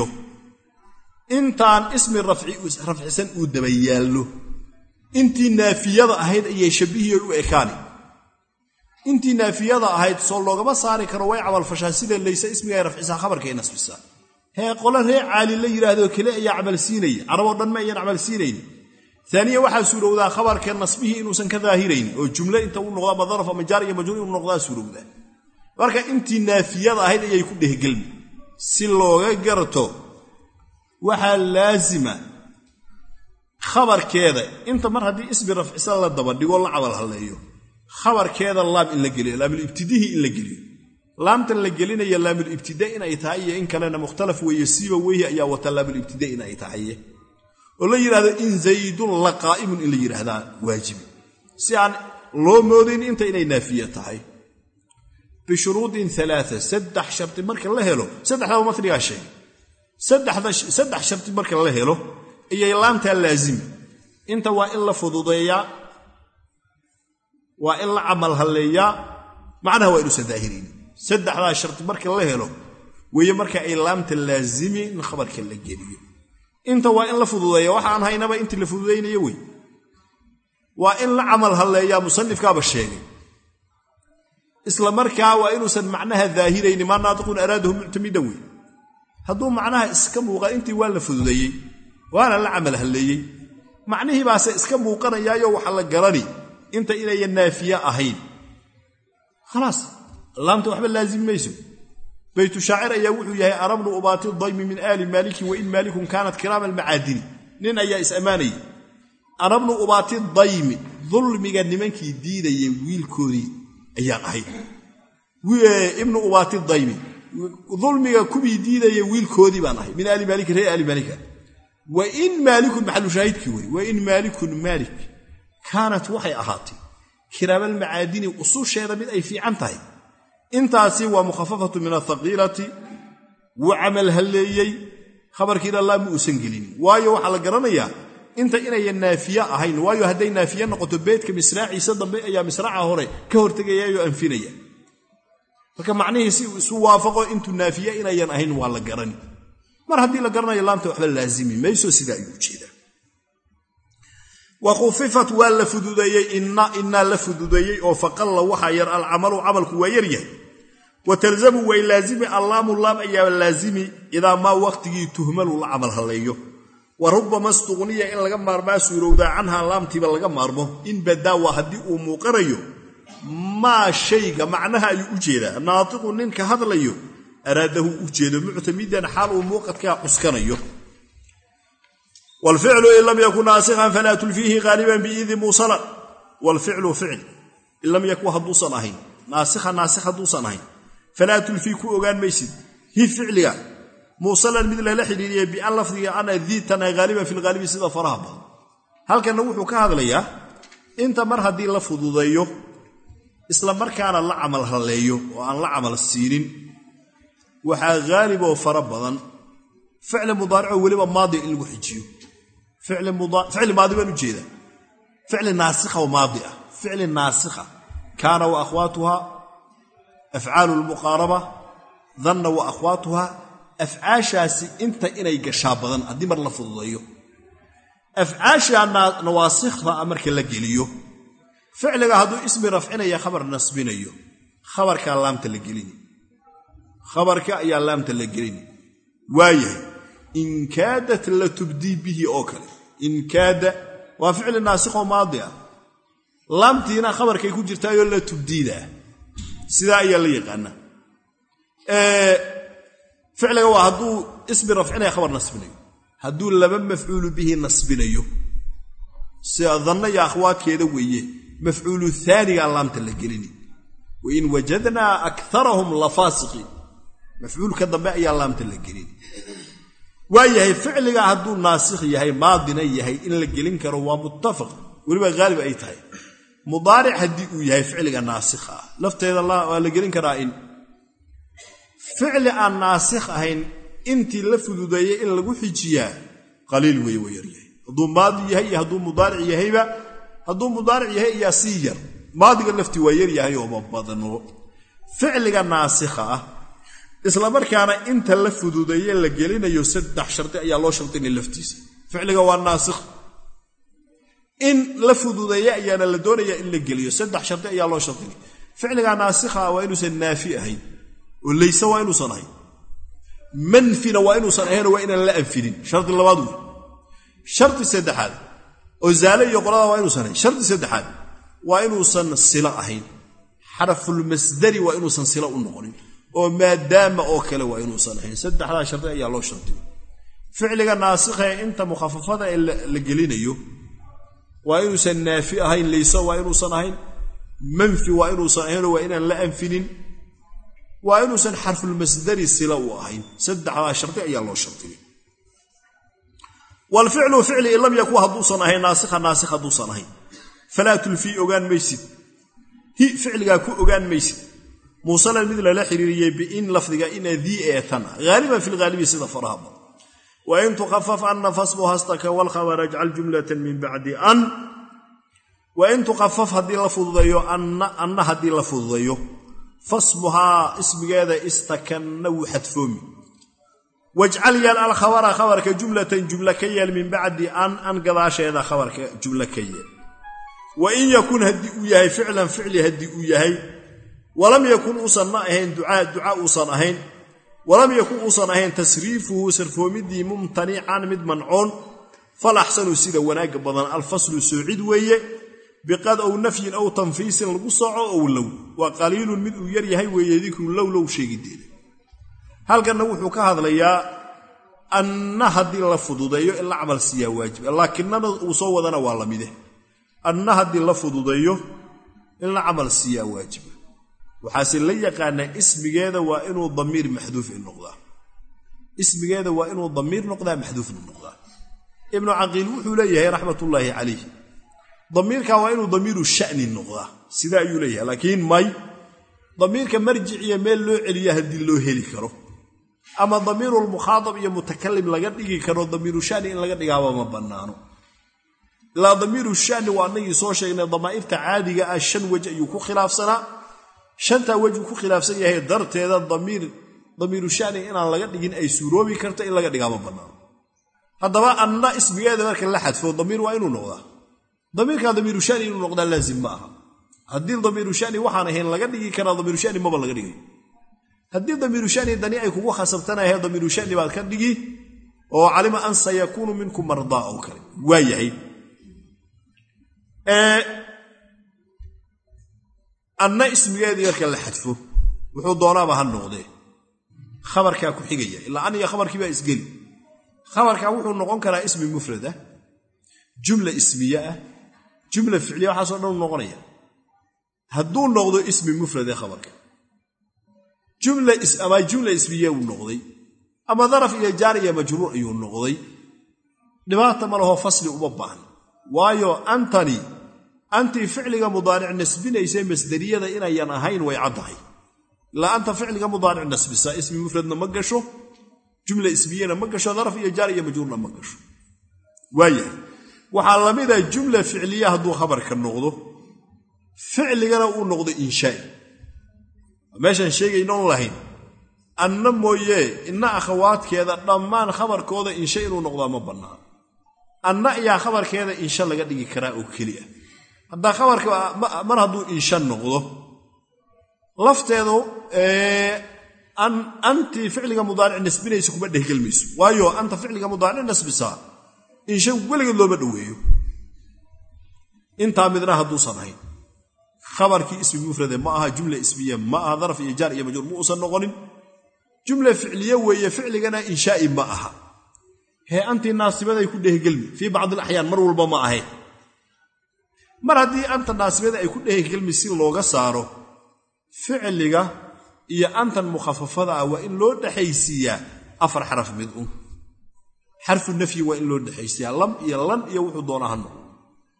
intaan ismi rafcisan uu dabayaallo intii naafiyada ahayd ayay shabihiyo u ekaani intii naafiyada ahayd soo loogama saari karo way amal fashaa sida laysa ismiga rafcisa khabarka in nasbisa هي قولن هي عالي لا يراهدو كلي ayaa amal siinay arabo dhan ma ayaan amal siinayn thaniya waxa suurowda khabarka nasbihi inuu san ka daahirayn oo jumla inta uu noqdo madharaf ama jaar iyo majruur uu noqdo suurowda marka intii naafiyada ahayd ayay ku dhehgelmi si looga garto waxa laazima khabarkeeda inta mar hadii ismi rafcisa la daba dhigo la amal haleeyo khabarkeeda laam in la geliyo laam ibtidihi in la geliyo laamtan la gelinayo laamul ibtidaa in ay tahay in kalena mukhtalaf weeye siiba weeye ayaa wata laamul ibtidaa in ay tahay oo la yiraahdo in zaydun laqaa'imun in la yiraahdo waajib si aan loo moodin inta inay naafiya tahay bi shuruudin 3 saddex sharti marka la helo saddexda mathliga shay saddex sharti marka la helo ayay laamta laazim inta waa in la fududeeyaa waa in la amal haleeyaa macnaha waa inuu sadaahirin saddexda sharti marka la helo weeye marka ay laamta laazimi in khabarka la geliyo inta waa in la fududeeyo waxa aan haynaba inta la fududeynayo way waa in la amal haleeyaa musannifka ba sheegay isla markaa waa inuu san macnaha daahirayni ma naadiqun araadahu mu'tamidan way haduu macnaha iska muuqa intii waa la fududeeyay waana la amal haleeyay macnahi baase iska muuqanayaayo waxa la garani inta inay naafiya ahayn خلاص لامته وحبا لازم ميسو بيت شاعر يا وحو يحيى اربن اباطي الضيم من آل مالك وإن مالك كانت كرام المعادن نين ايا اساماني اربن اباطي الضيم ظلميغا نمنكي ديداي ويلكودي ايا قحي ابن اباطي الضيم ظلميغا كوبي ديداي ويلكودي بان احي من آل مالك ري آل مالك وإن مالك محل شاهدك وإن مالك كانت وحي اهاتي كرام المعادن اصول شيء مid ay fiican tahay intaasi waa mukhaffafatu min athqilati wa amal haleeyay khabarkiina la muusan gelin waayo waxa la garanayaa inta inay naafiya ahayn waayo haday naafiya noqoto beedka misraaciisa dambe ayaa misraaca hore ka hortagayayo anfinaya marka macnaheedu isu waafaqo intu naafiya inayan ahayn waa la garani mar hadii la garanayo laamta waxba laazimi mayso sida ay u jeedaan وخففت ولا فدوديي إن لا فدوديي أو فقل وحا ير العمل عملك ويريه وتلزم ويلازم اللام أي لازم إذا ما وقته تهمل العمل هليه وربما استغنية إن لغا مارما سيرودا عنها لام تبا لغا مارمو إن بدا وحدي موقريو ما شيء معناها يؤجيدا ناطق ننك هذا ليو أراده أجيدا معتمدا حال وموقت كأسكنيو والفعل إن لم يكن ناسخا فلا تلفيه غالبا بإذن موصلا والفعل فعل إن لم يكن حدوصا نهين ناسخا دوصا نهين فلا تلفيه أغان ميسد هي فعلها موصلا مثل لحدينية بأن لفظي أنا ذيتنا غالبا في الغالب سيدا فرابا هل كان نوحو كهذا ليا انت مرها دي لفظ ذيو إسلام مركان الله عمل هليو وأن الله عمل السيرين وحا غالبا وفربضا ficil mudaaric waliba maadi in lagu xijiyo ficil maadi baan u jeedaa ficil naasikha oo maadi ah ficil naasikha kaana wa akhwaatuha af'aalu al-muqaraba dhanna wa akhwaatuha af'aashaasi inta inay gashaa badan haddii mar la fududeeyo af'aasha nawaasikha marka la geliyo ficliga hadduu ismi rafcinaya khabar nasbinayo khabarka laamta la gelini khabarka ayaa laamta la gelini waayahay in kaadat la tubdii bihi oo kale in kaada waa ficil naasikh oo maadi ah laamtiina khabarkay ku jirtaayo la tubdiida sidaa ayaa la yaqaana ficliga waa hadduu ismi rafcinaya khabar nasbinayo hadduu laba mafcuulu bihi nasbinayo sida dhanna ya akhwaadkeeda weeye mafcuulu thaaniga laamta la gelini wa in wajadnaa aktharahum lafaasiqiin mafcuulka dambe ayaa laamta la gelini waayahay ficliga hadduu naasikh yahay maadina yahay in la gelin karo waa muttafaq weliba haalib ay tahay mudaaric haddii uu yahay ficliga naasikha ah lafteeda waa la gelin karaa in ficli aan naasikh ahayn intii la fududeeyey in lagu xijiyaa qaliil weeye waa yaryahay hadduu maadi yahay iyo hadduu mudaaric yahayba hadduu mudaaric yahay ayaa sii yar maadiga laftii waa yaryahay oo badano ficliga naasikha ah isla markaana inta la fududeeye la gelinayo 3 sharti ayaa loo shartinay laftiisa ficliga waa naasikh in la fududeeye ayaana la doonaya in la geliyo 3 sharti ayaa loo shartinay ficliga naasikha waa inuusan naafi ahayn oo laysa waa inuusan ahayn manfina waa inuusan ahayn waa inaan la anfinin sharti labaad wey sharti saddexaad oo zaale iyo qolada waa inuusan ahayn sharti saddexaad waa inuusan sila ahayn xarful masdari waa inuusan sila u noqonin oo maadaama oo kale waa inuusan ahayn saddexda sharti ayaa loo shartiyay ficliga naasikha inta mukhaffafada la gelinayo waa inuusan naafi ahayn laysa waa inuusan ahayn manfi waa inuusan ahayn waa inaan la anfinin waa inuusan xarful masdari sila u ahayn saddexda sharti ayaa loo shartiyay wal fi'lu fi'li lam yakun haduusan ahayn naasikha haduusan ahayn fala tulfi ogaan maysid hi fi'liga ku ogaan maysid موصلا مثل لا حريريه بإن لفظها إن ذي ايتنا غالبا في الغالب سيده فرهبا وإن تخفف أن فصبها استك والخبر اجعل جملة من بعد أن وإن تخفف هذه لفظ ذيو أن هذه لفظ ذيو فصبها اسم هذا استكن وحتفومي واجعل يال الخبر خبرك جملة كيال من بعد أن قضاش هذا خبرك جملة كيال وإن يكون هدي وياهي فعلا فعلي هدي وياهي ولم يكن أصنع أهين دعاء أصنع أهين ولم يكن أصنع أهين تسريفه سرفه مدي ممتنعا مد منعون فالأحسن سيدا وناك بضان الفصل سعيد ويه بقد أو نفي أو تنفيس القصع أو اللو وقليل من يريهي ويذكر لو شيء جديد هل كان نوحك هذا ليا أن هذه اللفظ ضيو إلا عمل سيا واجب لكننا أصوذنا والله مده أن هذه اللفظ ضيو إلا عمل سيا واجب وحاصل لي يقان اسمgeeda waa inuu damiir maxduuf noqdo ismigeeda waa inuu damiir noqdo maxduuf noqdo ibn aqil wuxuu leeyahay rahmatullahi alayhi damiirka waa inuu damiiru sha'ni noqdo sida ayuu leeyahay laakiin may damiirka marji'iya meel loo celiyo hadii loo heli karo ama damiirul mukhaatab iyo mutakallim laga dhigi karo damiiru sha'ni in laga dhigaaba ma banaano la damiiru sha'ni waa anagii soo sheegnay damaa'irta caadiga ah shan waj ayuu ku khilaafsanaa shanta wajh ku khilaafsan yahay darteeda damiiru shani inaan laga dhigin ay suuroobi karto in laga dhigaaba banaan hadaba anna ismigeeda marka la xadfo damiir waa inuu noqdaa damiirka damiiru shani inuu noqdaa laazim ma aha hadii damiiru shani waxaan ahayn laga dhigi kara damiiru shani ma laga dhigay hadii damiiru shani dani ay kugu khasabtanahay damiiru shani baad ka dhigi oo calima an sayakunu minkum mardaa oo kale waayahay أن اسميادي يركا لحدفه وحو دونابا هالنقضي خبركا كحيقيا إلا أن يخبرك با إسقلي خبركا وحو نقون كرا اسم مفردة جملة اسمية جملة فعلية وحاسو نقون نقونية هدون نقضي اسم مفردة خبركا جملة اسمية ونقضي أما ظرف إلى جارية مجرور أيو النقضي لما تمره فصل أببان وايو أنتني أنت فعلك مضارع نسبي ليس مصدرية إن ينهين ويعضهي لا أنت فعلك مضارع نسبي اسم مفرد ما قشو jumla ismiyana ma gasho daraf iyo jaar iyo majruurna ma gasho waayahay waxaa la mid ah jumla ficliya hadduu khabarka noqdo ficligana uu noqdo inshaai meeshaan sheegaynoon lahayn anna mooye inna akhawaadkeeda dhammaan khabarkooda insha inuu noqdaa ma bannaan anna ayaa khabarkeeda insha laga dhigi karaa oo keliya haddaa khabarka mar hadduu insha noqdo lafteedu anti ficliga mudaaric nasbinaysa kuma dhehgelmayso waayo anta ficliga mudaaric nasbisaa insha weligeed looma dhoweeyo intaa midna hadduusan ahayn khabarkii ismi mufrade ma aha jumla ismiya ma aha daraf iyo jaar iyo majruur ma uusan noqonin jumla ficliye weeye ficligana inshaa'i ma aha hee antii naasibaday ku dhehgelmi fii bacdi alaxyaan mar walba ma ahayn mar haddii anta naasibada ay ku dhehgelmi si looga saaro ficliga iyo antan mukhafafada ah waa in loo dhexaysiiyaa 4 xaraf mid xarfu nafyi waa in loo dhexaysiiyaa lam iyo lan iyo wuxuu doonaa ha noqdo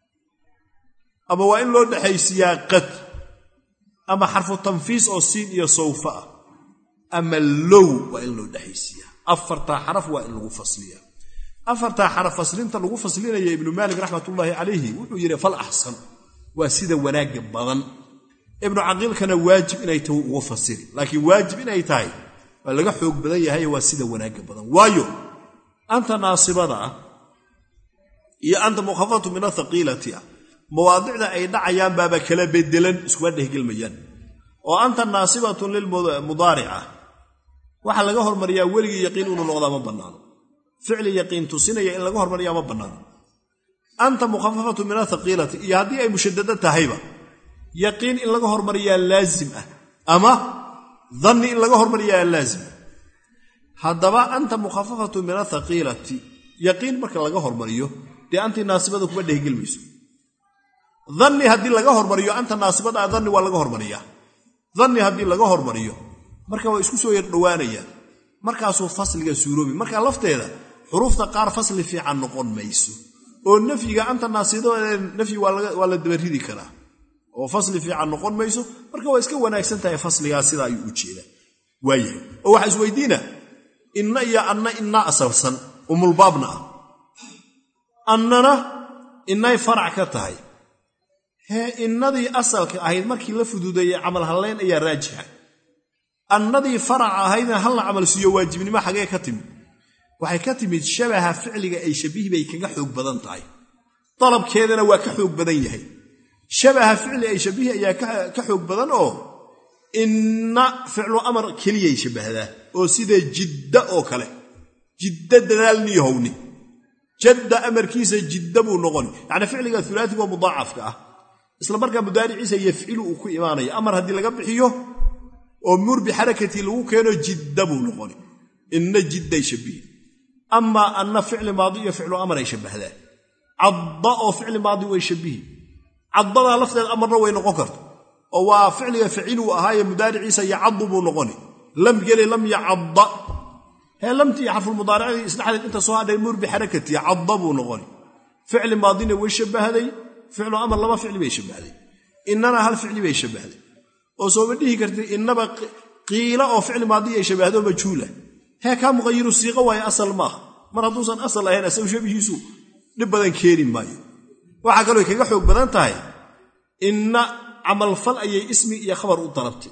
ama waa in loo dhexaysiiyaa qad ama xarfu tanfiis oo siin iyo sawfa ah ama low waa in loo dhexaysiiyaa 4 xaraf waa in lagu fasliyaa 4 xaraf faslinta lagu faslinaya ibnu maalik raxmatullaahi calayhi wuxuu yidhi fal axsan waa sida wanaagga badan ibnu caqiilkana waajib inay tahay ugu fasiri laakiin waajib inay tahay waa laga xoog badan yahay waa sida wanaagga badan waayo anta naasibada iyo anta mukhafafatu min athaqiilati mawaadicda ay dhacayaan baaba kala bedelan isku dhehgelmayaan oo anta naasibatun lil mudaari'a waxa laga hormariyaa weligii yaqiin inuu noqdo ma banaano ficli yaqiin tusinaya in laga hormariyaa ma banaano anta mukhafafatu min athaqiilati iyo haddii ay mushaddada tahayba yaqiin in laga hormariyaa laazim ah ama dhanni in laga hormariyaa laazim haddaba anta mukhafafatu min athaqiilati yaqiin marka laga hormariyo dee antii naasibada kuma dhehgelmayso dhanni haddii laga hormariyo anta naasibada dhanni waa laga hormariyaa dhanni haddii laga hormariyo marka waa isku soo yar dhowaanayaan markaasuu fasliga suuroobi marka lafteeda xuruufta qaar fasli fiican noqon mayso oo nafyiga anta naasibada nafyi waa la dabaridi karaa oo fasli fiican noqon mayso marka waa iska wanaagsan tahay fasligaa sida ayuu u jeedaa waayahay oo waxa isweydiina inna iyo anna inna asalsan umulbaabna ah annana innay farac ka tahay hee innadii asalka ahayd markii la fuduudeeyey camal hallayn ayaa raajixa annadii farac ahaydna hal la camal siiyo waajibnimo xagee ka timid waxay ka timid shabaha ficliga ay shabihi bay kaga xoog badan tahay dalabkeedana waa ka xoog badan yahay shabaha ficli ay shabihi ayaa ka xoog badan oo inna ficlu amar keliyay shabahdaa oo sida jidda oo kale jidda dadaalniyahowni jadda amarkiisa jidda buu noqon yacni ficliga hulaatiga oo mudaacafka ah isla markaa mudaariciisa yafcilu uu ku imaanaya amar haddii laga bixiyo oo mur bixarakatii lagu keeno jidda buu noqon inna jidday shabihi amaa anna ficli maadi iyo ficlu amar ay shabahdaa cadda oo ficli maadi way shabihi caddadaa lafteed amarna way noqon karta oo waa ficliga ficiluu ahaaye mudaariciisa yacaddu buu noqoni lam geli lam yacadda hee lamtii xarfulmudaaricadii isdhexdeed inta soo hadhay mur bixarakati cadda buu noqoni ficli maadina way shabahday ficlu amar laba ficli bay shabahday innana hal ficli bay shabahday oo sooma dhihi kartay innaba qiila oo ficli maadi ay shabahdo majhuula hee kaa muqayiru siiqa waaye asal maaha mar hadduusan asal ahayn asagu shabihiisu dhib badan keeni maayo waxaa kaloo kaga xoog badan tahay inna camalfal ayay ismi iyo khabar u dalabtay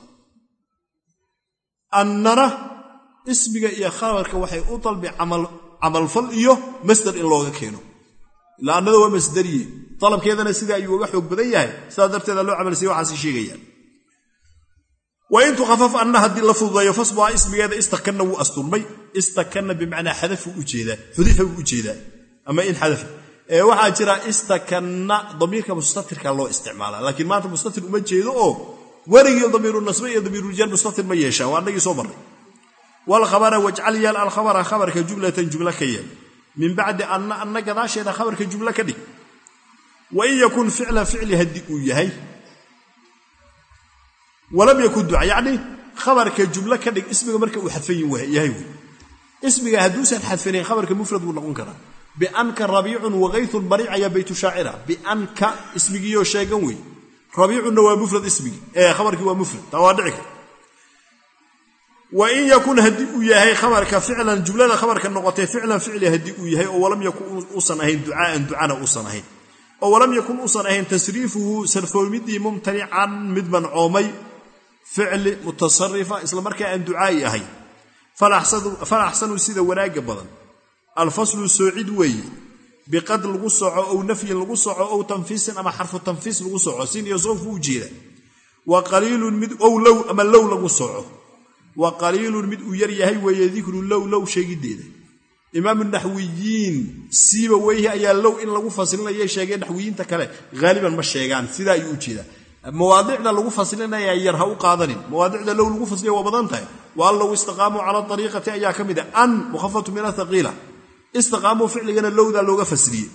annana ismiga iyo khabarka waxay u dalbi camalfal iyo masdar in looga keeno ilaa annada waa masdariye dalabkeedana sida ayuu uga xoog badan yahay sidaa darteeda loo camalsiiye waxaasi sheegayaan wain tukhafaf anna haddii la fududeeyo fasbuha ismigeeda istakanna wuu asturmay istakanna bimacnaa xadafu ujeedaa xudifa buu ujeedaa ama in xadafa waxaa jira istakanna damiirka mustatirka loo isticmaalaa laakiin maanta mustatir uma jeedo oo werigii damiiru nasbe iyo damiirujaal mustatir ma yeeshaan waa annagii soo marray walkhabara wajcal yaal alkhabara khabarka jumlatan jumla ka yeel min bacdi anna gadaasheeda khabarka jumla ka dhig wain yakun ficlan ficli haddii uu yahay walam yakun duca yacni khabarka jumla ka dhig ismiga marka uu xadfan yahay wey ismiga hadduusan xadfanayn khabarka mufrad buu noqon karaa bianka rabiicun wagaythun bariic ayaa baytu shaacira bianka ismigiioo sheegan wey rabiicunna waa mufrad ismigii khabarkii waa mufrad taa waa dhici kara وإن يكون هدي يهي خبرك فعلا جملة خبرك النقطة فعلا فعل هدي يهي ولم يكن أصنعين دعاء أصنعين ولم يكن أصنعين تسريفه سرفو مدي ممتنعا مدمن عومي فعل متصرفة إسلام مركا أن دعاء يهي فالأحسن سيدة وراء بضن الفصل السعيد وي بقدر الغصع أو نفي الغصع أو تنفيس أما حرف التنفيس الغصع سين يصوف وجيلا وقليل مد أو لو أما لو الغصع وقليل مد يريهي ويذكر لو شيء جديد إمام النحويين سيبا ويه أيا لو إن لغو فصلنا يا شيء نحويين تكلا غالبا ما الشيغان سيدا يوجيدا مواضعنا لغو فصلنا يا يرهو قادرين مواضعنا لو لغو فصلنا وبضنتها وقال لو استقاموا على الطريقة أيا كمدا أن مخفة من ثقيلة استقاموا فعلنا لو ذا لغو فصلية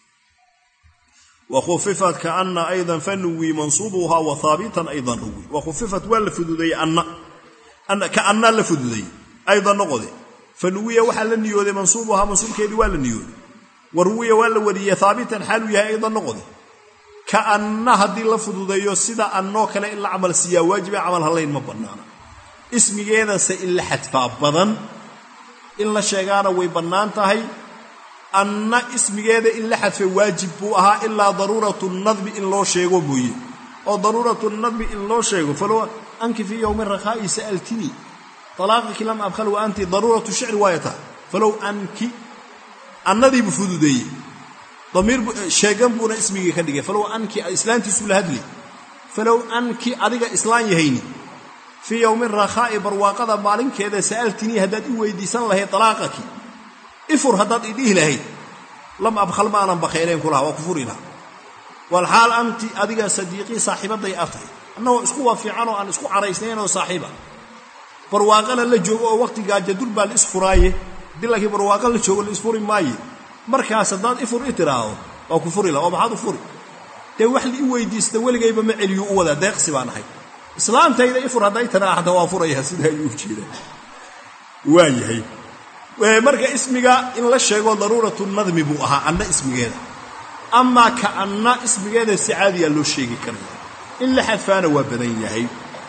وخففت كأن أيضا فنوي منصوبها وثابتا أيضا روي وخففت والفدودي أن كأن لفدودي أيضا نقضي فنوية وحل النيود منصوبها منصوب كيدي ولا النيود وروية ولا ورية ثابتا حالوها أيضا نقضي كأن هذه لفظ سيدا أنه كان إلا عمل سيا واجب عمل هلين مبنانا اسمي جيدا سإلا حتفا بضن إلا شيغانا ويبنان تهي أن اسمي جيدا إلا حتفا واجب بوها إلا ضرورة النظم إن لو شيغو بوي أو ضرورة النظم إن لو شيغو فلو أنك في يوم الرخاء سألتني طلاقك لم أبخل وأنت ضرورة الشعر وايتها فلو أنك النذي بفدودي ضمير شيغان بونا اسمي كدغه فلو أنك إسلامتي سول هدلي فلو أنك أدغ إسلام يهيني في يوم الرخاء برواقه مالين كذا سألتني هداد ويديسان لهي طلاقك افر هداد إديه لهي لم أبخل ما أنا بخيرين كلها وكفرنا والحال أنت أدغ صديقي صاحبتي أفتي أنه اسكو في عنه أن اسكو عريسنين وصاحبه barwaaqana la joogo oo waqtiga jadul bal isfuraaye dilaki barwaaqa la joogo la isfuri maaye markaas dad ifur itiraawo oo ku furi la oo maxaad u furi te wax li weydiista waligayba ma celiyo u wada deeqsi baan ahay islaamtayda ifur haday taraahda waa furaya sida ay u jeedaan waayahay marka ismiga in la sheego daruuratu nadmi buu ahaa anna ismigeeda amma ka anna ismigeeda si caadi ah loo sheegi karaa in la xadfaana waa badan yahay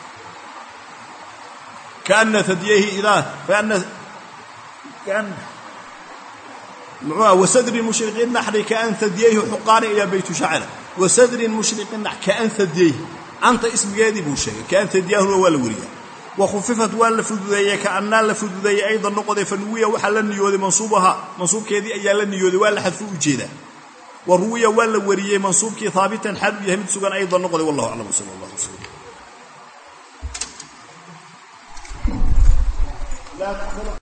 كأن ثدييه إذا كأن وصدر المشرق النحر كأن ثدييه حقان إلى بيت شعر وصدر المشرق النحر كأن ثدييه أنت اسم جادي بوشي كأن ثدييه هو الورية وخففت والفدودية كأن الفدودية أيضا نقضي فنوية وحل النيود منصوبها منصوب كذي أيال النيود ولا حذف وجيده والروية والورية منصوب كي ثابتا حد يهمت سجن أيضا نقضي والله أعلم صلى الله عليه وسلم. لا